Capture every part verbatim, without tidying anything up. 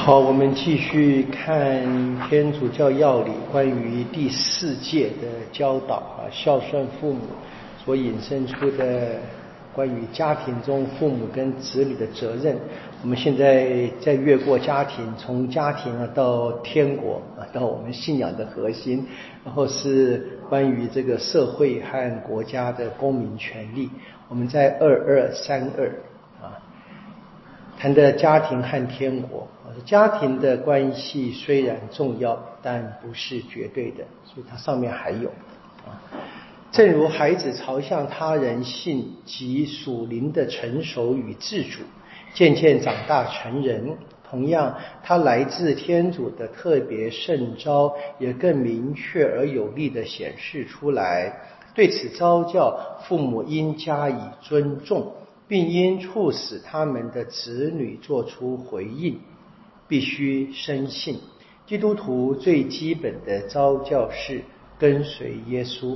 好，我们继续看天主教要理关于第四诫的教导啊，孝顺父母所引申出的关于家庭中父母跟子女的责任。我们现在在越过家庭，从家庭啊到天国啊，到我们信仰的核心，然后是关于这个社会和国家的公民权利。我们在二二三二啊谈的家庭和天国。家庭的关系虽然重要，但不是绝对的，所以它上面还有啊。正如孩子朝向他人性及属灵的成熟与自主，渐渐长大成人，同样他来自天主的特别圣召也更明确而有力地显示出来。对此召叫，父母应加以尊重，并应促使他们的子女做出回应。必须深信，基督徒最基本的召教是跟随耶稣。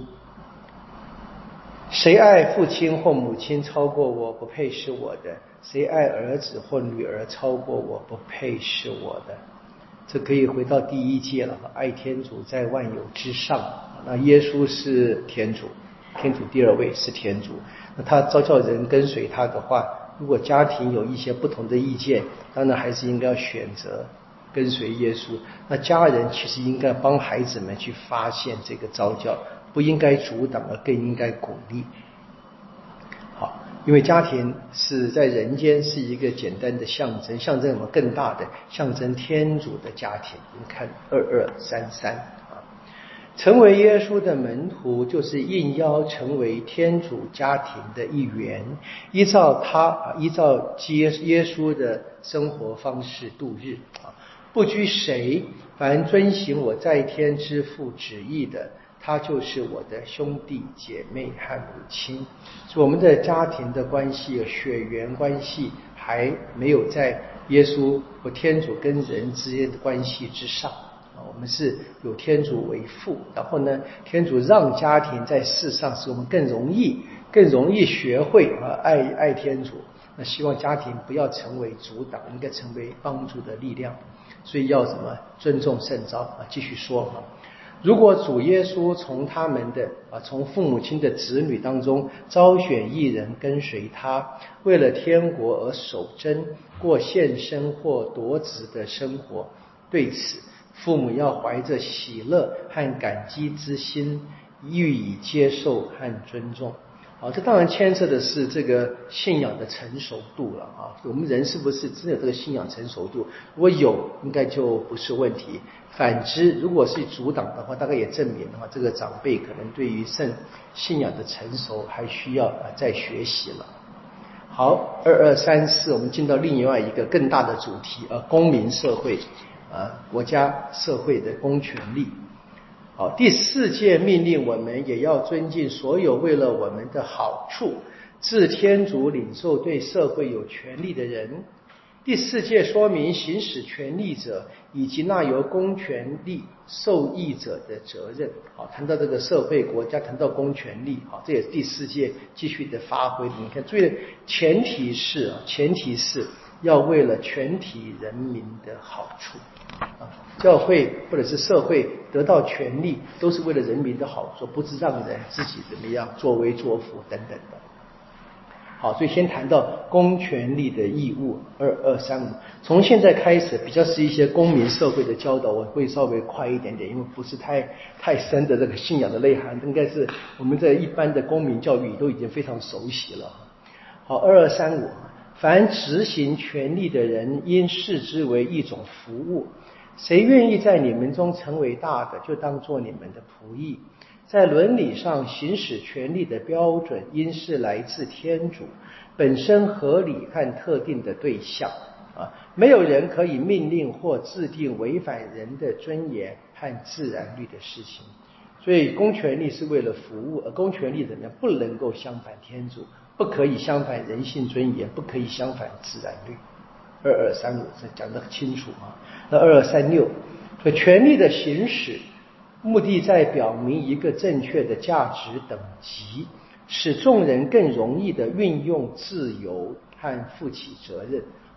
谁爱父亲或母亲超过我，不配是我的；谁爱儿子或女儿超过我，不配是我的。这可以回到第一诫了，爱天主在万有之上。那耶稣是天主，天主第二位是天主。那他召叫人跟随他的话，如果家庭有一些不同的意见，当然还是应该要选择跟随耶稣。那家人其实应该帮孩子们去发现这个召叫，不应该阻挡，而更应该鼓励。好，因为家庭是在人间是一个简单的象征，象征我们更大的，象征天主的家庭。你看二二三三。成为耶稣的门徒，就是应邀成为天主家庭的一员，依照他依照耶稣的生活方式度日啊，不拘谁，凡遵行我在天之父旨意的，他就是我的兄弟姐妹和母亲。所以我们的家庭的关系，血缘关系还没有在耶稣和天主跟人之间的关系之上。我们是有天主为父，然后呢，天主让家庭在世上使我们更容易更容易学会啊爱爱天主。那希望家庭不要成为阻挡，应该成为帮助的力量。所以要什么尊重圣召啊？继续说啊，如果主耶稣从他们的啊从父母亲的子女当中招选一人跟随他，为了天国而守贞，过献身或夺职的生活，对此父母要怀着喜乐和感激之心，予以接受和尊重。好，这当然牵涉的是这个信仰的成熟度了啊。我们人是不是真的有这个信仰成熟度？如果有，应该就不是问题。反之，如果是阻挡的话，大概也证明的话，这个长辈可能对于圣信仰的成熟还需要啊再学习了。好，二二三四，我们进到另外一个更大的主题啊，公民社会。啊，国家社会的公权力。好，第四诫命令我们也要尊敬所有为了我们的好处自天主领受对社会有权利的人。第四诫说明行使权利者以及那由公权力受益者的责任。好，谈到这个社会国家，谈到公权力，好，这也是第四诫继续的发挥。你看，注意，前提是前提是要为了全体人民的好处。啊，教会或者是社会得到权利，都是为了人民的好处，不是让人自己怎么样作威作福等等的。好，所以先谈到公权力的义务，二二三五。从现在开始，比较是一些公民社会的教导，我会稍微快一点点，因为不是太太深的这个信仰的内涵，应该是我们在一般的公民教育都已经非常熟悉了。好，二二三五。凡执行权力的人，应视之为一种服务。谁愿意在你们中成为大的，就当做你们的仆役。在伦理上行使权力的标准，应是来自天主，本身合理和特定的对象。啊，没有人可以命令或制定违反人的尊严和自然律的事情。所以公权力是为了服务，而公权力怎么样？不能够相反天主，不可以相反人性尊严，不可以相反自然律。二二三五这讲得很清楚啊。那二二三六，所以权力的行使，目的在表明一个正确的价值等级，使众人更容易的运用自由和负起责任。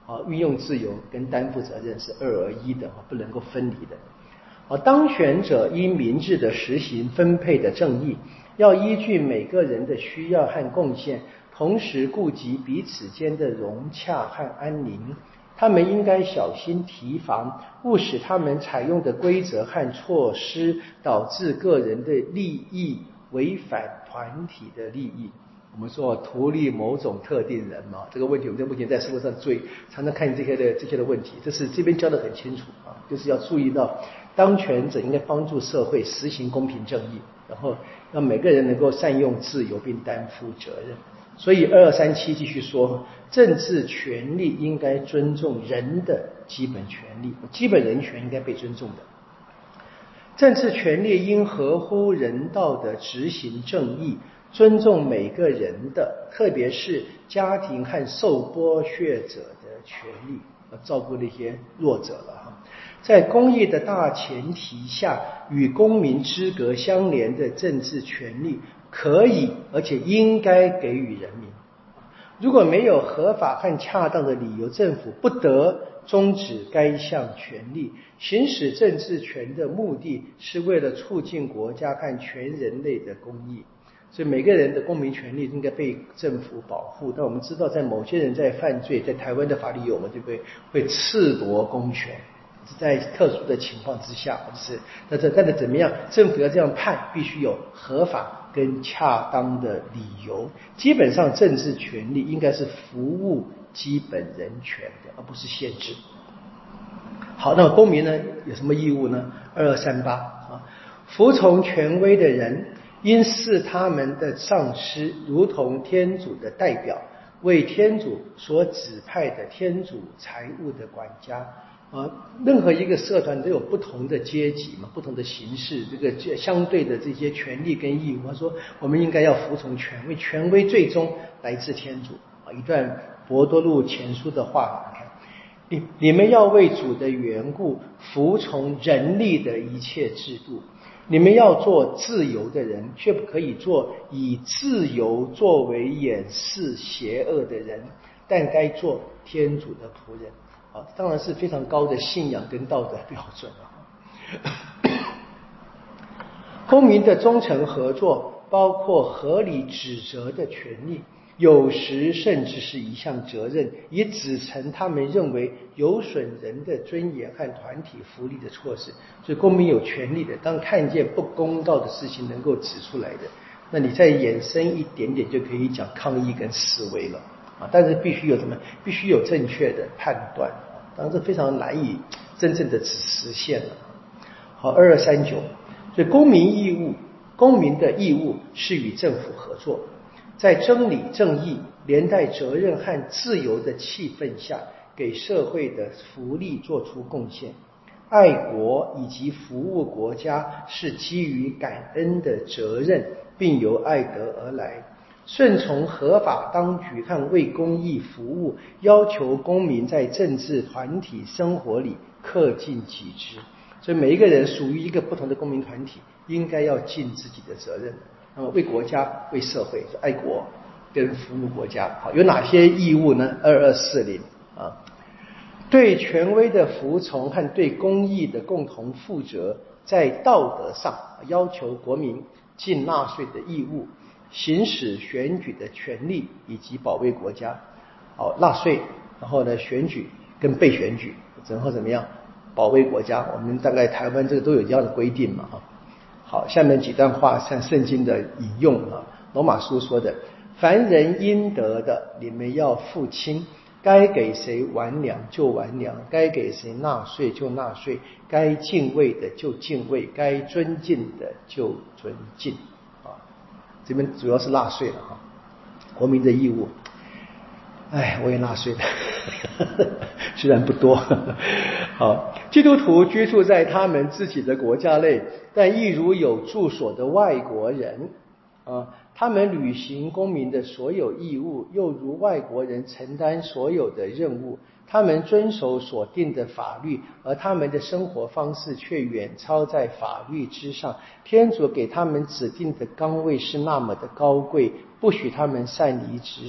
啊，运用自由跟担负责任是二而一的，不能够分离的。啊，当权者依民治的实行分配的正义，要依据每个人的需要和贡献，同时顾及彼此间的融洽和安宁。他们应该小心提防，勿使他们采用的规则和措施导致个人的利益违反团体的利益。我们说图利某种特定人嘛，这个问题我们在目前在社会上最常常看见这些的这些的问题，这是这边教得很清楚啊，就是要注意到当权者应该帮助社会实行公平正义，然后让每个人能够善用自由并担负责任。所以二二三七继续说，政治权利应该尊重人的基本权利，基本人权应该被尊重的。政治权利应合乎人道的执行正义，尊重每个人的，特别是家庭和受剥削者的权利，照顾那些弱者了哈。在公益的大前提下，与公民资格相连的政治权利可以而且应该给予人民。如果没有合法和恰当的理由，政府不得终止该项权利。行使政治权的目的是为了促进国家和全人类的公益，所以每个人的公民权利应该被政府保护。但我们知道，在某些人在犯罪，在台湾的法律有嘛，对不对？会褫夺公权，在特殊的情况之下，就是那这但是怎么样？政府要这样判，必须有合法跟恰当的理由。基本上，政治权利应该是服务基本人权的，而不是限制。好，那么公民呢有什么义务呢？二二三八啊，服从权威的人应视他们的上司如同天主的代表，为天主所指派的天主财务的管家。啊，任何一个社团都有不同的阶级嘛，不同的形式，这个相对的这些权利跟义务。他说，我们应该要服从权威，权威最终来自天主。啊，一段伯多禄前书的话，你你们要为主的缘故服从人力的一切制度。你们要做自由的人，却不可以做以自由作为掩饰邪恶的人，但该做天主的仆人。啊，当然是非常高的信仰跟道德标准啊。公民的忠诚合作包括合理指责的权利，有时甚至是一项责任，以指陈他们认为有损人的尊严和团体福利的措施。所以公民有权利的，当看见不公道的事情能够指出来的，那你再延伸一点点就可以讲抗议跟示威了啊，但是必须有什么？必须有正确的判断啊，当然这非常难以真正的实现了。好，二二三九，所以公民义务，公民的义务是与政府合作，在真理、正义、连带责任和自由的气氛下，给社会的福利做出贡献。爱国以及服务国家是基于感恩的责任，并由爱德而来。顺从合法当局和为公益服务，要求公民在政治团体生活里恪尽己职。所以每一个人属于一个不同的公民团体，应该要尽自己的责任。那么为国家、为社会，爱国跟服务国家。好，有哪些义务呢？二二四零啊，对权威的服从和对公益的共同负责，在道德上要求国民尽纳税的义务，行使选举的权利，以及保卫国家。好，纳税，然后呢，选举跟被选举，然后怎么样保卫国家？我们大概台湾这个都有这样的规定嘛，哈。好，下面几段话像圣经的引用啊，罗马书说的：凡人应得的，你们要付清；该给谁完粮就完粮，该给谁纳税就纳税，该敬畏的就敬畏，该尊敬的就尊敬。啊，这边主要是纳税了哈，国民的义务。哎，我也纳税了，虽然不多。好，基督徒居住在他们自己的国家内，但亦如有住所的外国人啊，他们履行公民的所有义务，又如外国人承担所有的任务。他们遵守所定的法律，而他们的生活方式却远超在法律之上。天主给他们指定的岗位是那么的高贵，不许他们擅离职守。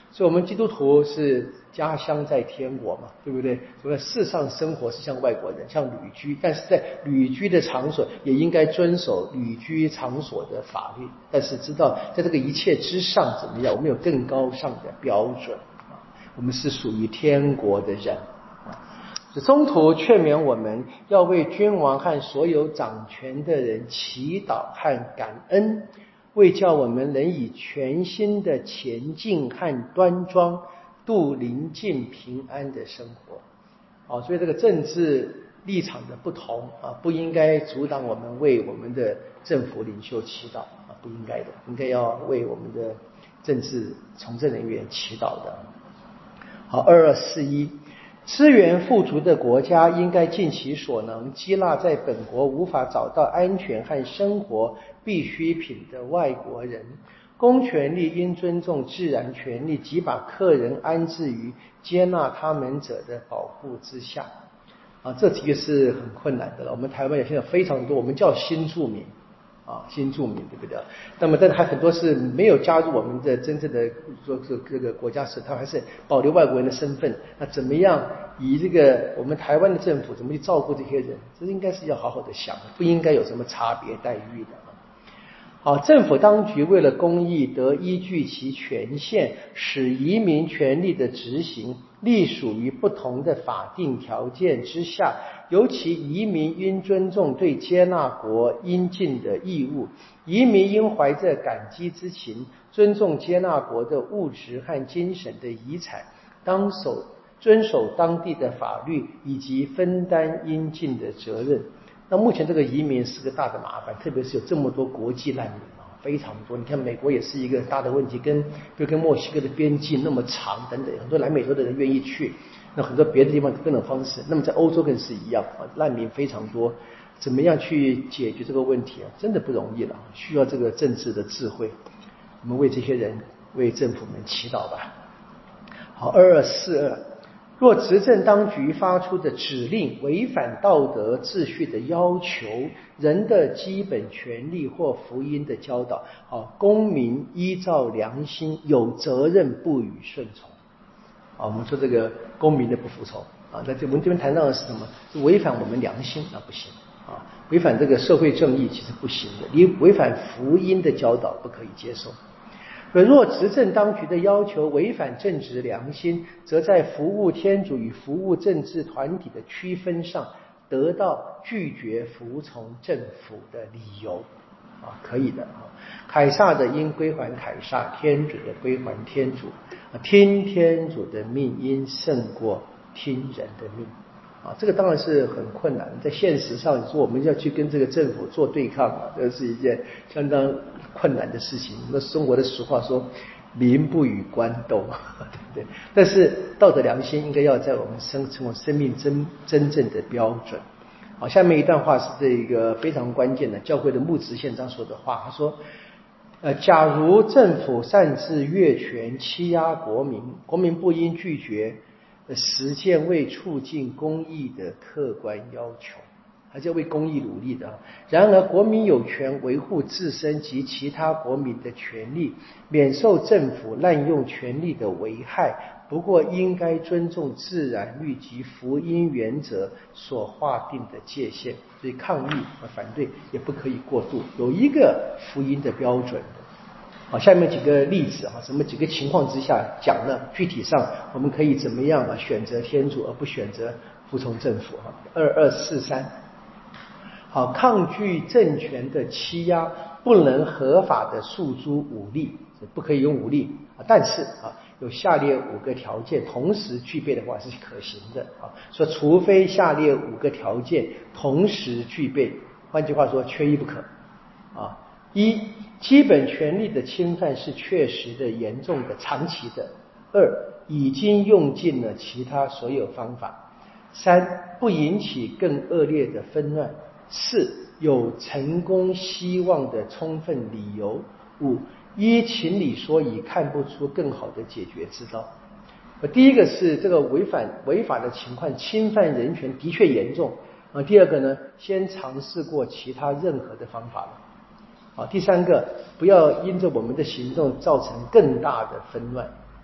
所以我们基督徒是家乡在天国嘛，对不对？所以世上生活是像外国人，像旅居，但是在旅居的场所也应该遵守旅居场所的法律，但是知道在这个一切之上怎么样，我们有更高尚的标准啊，我们是属于天国的人啊。中途劝勉我们要为君王和所有掌权的人祈祷和感恩，为叫我们能以全新的前进和端庄度临近平安的生活。啊，所以这个政治立场的不同啊，不应该阻挡我们为我们的政府领袖祈祷啊，不应该的，应该要为我们的政治从政人员祈祷的。好，二二四一。资源富足的国家应该尽其所能接纳在本国无法找到安全和生活必需品的外国人，公权力应尊重自然权利及把客人安置于接纳他们者的保护之下。啊，这其实是很困难的了。我们台湾有现在非常多，我们叫新住民啊，新住民对不对？那么但是还很多是没有加入我们的真正的说这个国家时，他还是保留外国人的身份。那怎么样以这个我们台湾的政府怎么去照顾这些人？这应该是要好好的想，不应该有什么差别待遇的。好，政府当局为了公益，得依据其权限，使移民权利的执行隶属于不同的法定条件之下，尤其移民应尊重对接纳国应尽的义务，移民应怀着感激之情，尊重接纳国的物质和精神的遗产，当守遵守当地的法律，以及分担应尽的责任。那目前这个移民是个大的麻烦，特别是有这么多国际难民啊，非常多。你看美国也是一个大的问题，跟比如跟墨西哥的边境那么长等等，很多南美洲的人愿意去，那很多别的地方各种方式。那么在欧洲更是一样啊，难民非常多，怎么样去解决这个问题啊？真的不容易了，需要这个政治的智慧。我们为这些人、为政府们祈祷吧。好，二二四二。若执政当局发出的指令违反道德秩序的要求、人的基本权利或福音的教导，啊，公民依照良心有责任不予顺从。啊，我们说这个公民的不服从啊，那这我们这边谈到的是什么？是违反我们良心，那不行啊，违反这个社会正义其实不行的，你违反福音的教导不可以接受。若执政当局的要求违反正直良心，则在服务天主与服务政治团体的区分上得到拒绝服从政府的理由啊，可以的啊。凯撒的应归还凯撒，天主的归还天主，听天主的命应胜过听人的命啊，这个当然是很困难，在现实上说我们要去跟这个政府做对抗啊，这是一件相当困难的事情。那中国的俗话说民不与官斗，对不对？但是道德良心应该要在我们生成为生命真真正的标准。好，下面一段话是这个非常关键的教会的牧职宪章说的话，他说呃，假如政府擅自越权欺压国民，国民不应拒绝实践为促进公益的客观要求，还是要为公益努力的。然而国民有权维护自身及其他国民的权利，免受政府滥用权力的危害，不过应该尊重自然律及福音原则所划定的界限，所以抗议和反对也不可以过度，有一个福音的标准的。好，下面几个例子啊，什么几个情况之下讲呢？具体上我们可以怎么样啊选择天主而不选择服从政府啊？二二四三。好，抗拒政权的欺压，不能合法的诉诸武力，不可以用武力啊。但是啊，有下列五个条件同时具备的话是可行的啊。说除非下列五个条件同时具备，换句话说，缺一不可啊。一，基本权利的侵犯是确实的、严重的、长期的。二，已经用尽了其他所有方法。三，不引起更恶劣的纷乱。四，有成功希望的充分理由。五，依情理说已看不出更好的解决之道。第一个是这个违反违法的情况，侵犯人权的确严重啊。第二个呢，先尝试过其他任何的方法了。好，第三个，不要因着我们的行动造成更大的纷乱。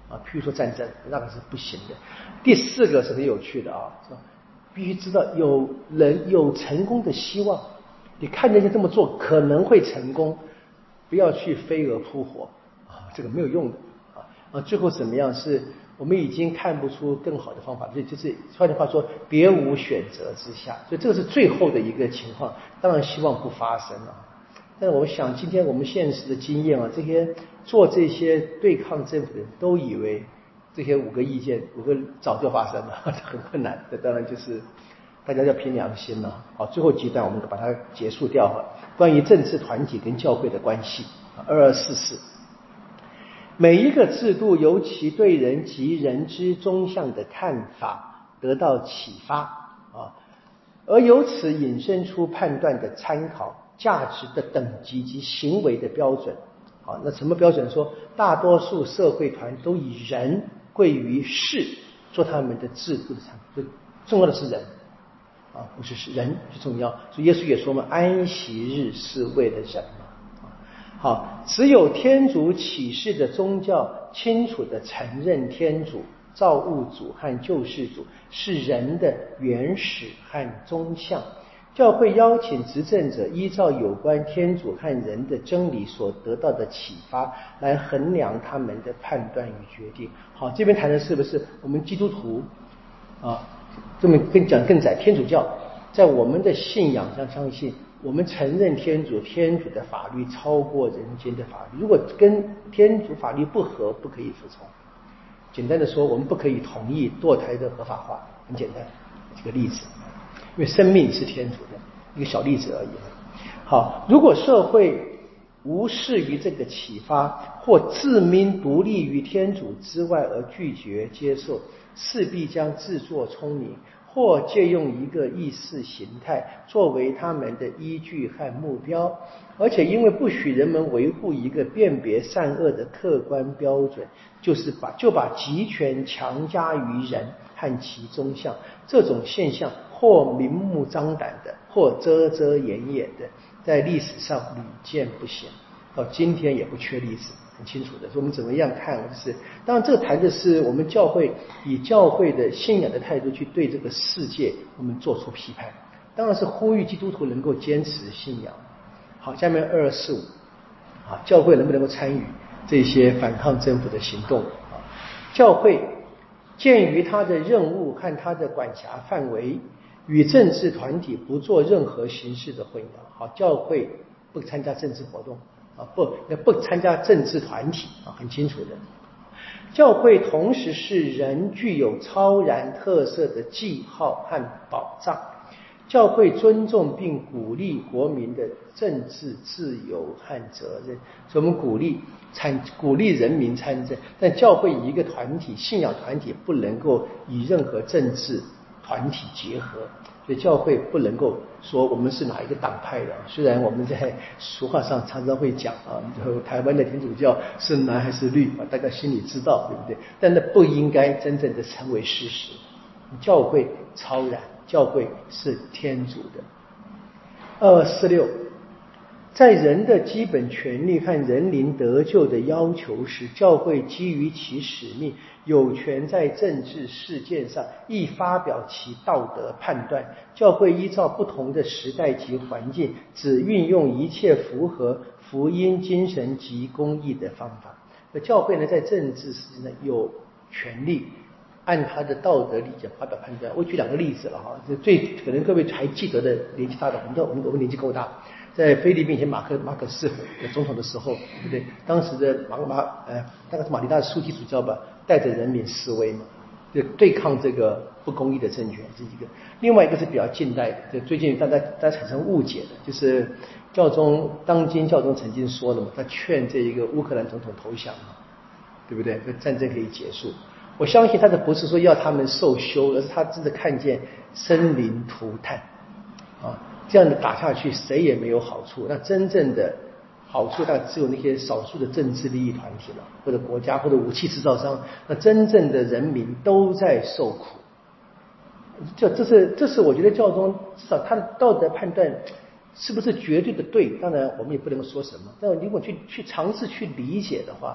啊，譬如说战争，那个是不行的。第四个是很有趣的啊，必须知道有人有成功的希望，你看人家这么做可能会成功，不要去飞蛾扑火啊，这个没有用的啊。啊，最后怎么样？是我们已经看不出更好的方法，所以就是换句话说，别无选择之下，所以这个是最后的一个情况，当然希望不发生啊。但是我想，今天我们现实的经验啊，这些做这些对抗政府的人都以为这些五个意见，五个早就发生了，很困难。这当然就是大家要凭良心了。好，最后几段我们把它结束掉哈。关于政治团体跟教会的关系，二二四四。每一个制度由其对人及人之终向的看法得到启发啊，而由此引申出判断的参考、价值的等级及行为的标准。啊，那什么标准？说大多数社会团都以人贵于事做他们的制度的参考，重要的是人啊，不是是人是重要。所以耶稣也说嘛，安息日是为了人嘛。好，只有天主启示的宗教清楚地承认天主、造物主和救世主是人的原始和终向。教会邀请执政者依照有关天主和人的真理所得到的启发来衡量他们的判断与决定。好，这边谈的是不是我们基督徒啊？这么跟讲更窄，天主教在我们的信仰上相信，我们承认天主，天主的法律超过人间的法律。如果跟天主法律不合，不可以服从。简单的说，我们不可以同意堕胎的合法化，很简单，这个例子。因为生命是天主的一个小例子而已。好，如果社会无视于这个启发，或自命独立于天主之外而拒绝接受，势必将自作聪明，或借用一个意识形态作为他们的依据和目标，而且因为不许人们维护一个辨别善恶的客观标准，就是把就把集权强加于人和其中向。这种现象或明目张胆的，或遮遮掩掩的，在历史上屡见不鲜，到今天也不缺例子，很清楚的。所以我们怎么样看？就是当然，这个谈的是我们教会以教会的信仰的态度去对这个世界我们做出批判，当然是呼吁基督徒能够坚持信仰。好，下面二二四五啊，教会能不能够参与这些反抗政府的行动啊？教会鉴于他的任务和他的管辖范围，与政治团体不做任何形式的混淆。好，教会不参加政治活动啊，不不参加政治团体啊，很清楚的。教会同时是人具有超然特色的记号和保障。教会尊重并鼓励国民的政治自由和责任，所以我们鼓励参鼓励人民参政，但教会以一个团体信仰团体不能够与任何政治团体结合，所以教会不能够说我们是哪一个党派的。虽然我们在俗话上常常会讲啊，台湾的天主教是蓝还是绿啊，大家心里知道，对不对？但那不应该真正的成为事实。教会超然，教会是天主的。二四六，在人的基本权利和人灵得救的要求时，教会基于其使命，有权在政治事件上亦发表其道德判断。教会依照不同的时代及环境，只运用一切符合福音精神及公义的方法。那教会呢，在政治事件上有权利按他的道德理解发表判断。我举两个例子了哈，最可能各位还记得的，年纪大的，我们我们我们年纪够大，在菲律宾前马克马可斯总统的时候，对不对？当时的马马呃，大概是马尼拉的书记主教吧，带着人民示威嘛，就对抗这个不公义的政权，这一个。另外一个是比较近代的，就最近大家大家产生误解的，就是教宗当今教宗曾经说的嘛，他劝这一个乌克兰总统投降嘛，对不对？战争可以结束。我相信他的不是说要他们受羞，而是他真的看见生灵涂炭啊，这样的打下去谁也没有好处。那真正的好处大概只有那些少数的政治利益团体了，或者国家或者武器制造商。那真正的人民都在受苦。这这是这是我觉得教宗至少他的道德判断是不是绝对的对？当然我们也不能说什么，但如果去去尝试去理解的话，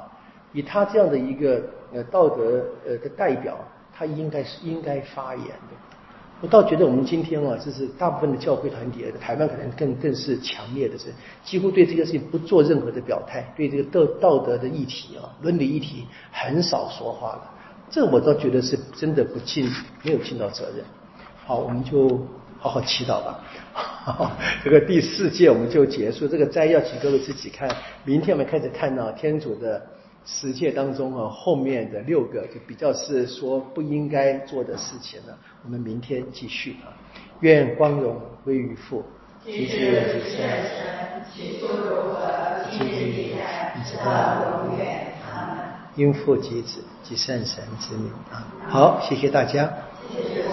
以他这样的一个呃道德呃的代表，他应该是应该发言的。我倒觉得我们今天啊，这是大部分的教会团体，台湾可能更更是强烈的是，几乎对这个事情不做任何的表态，对这个道道德的议题啊、伦理议题很少说话了。这我倒觉得是真的不尽，没有尽到责任。好，我们就好好祈祷吧。好，这个第四届我们就结束，这个摘要请各位自己看。明天我们开始看到天主的十诫当中啊，后面的六个就比较是说不应该做的事情了。我们明天继续啊。愿光荣归于父， 及子及圣神，起初如何，今日必然，直到永远。阿们。 因父及子及圣神之名啊。好，谢谢大家。 谢谢。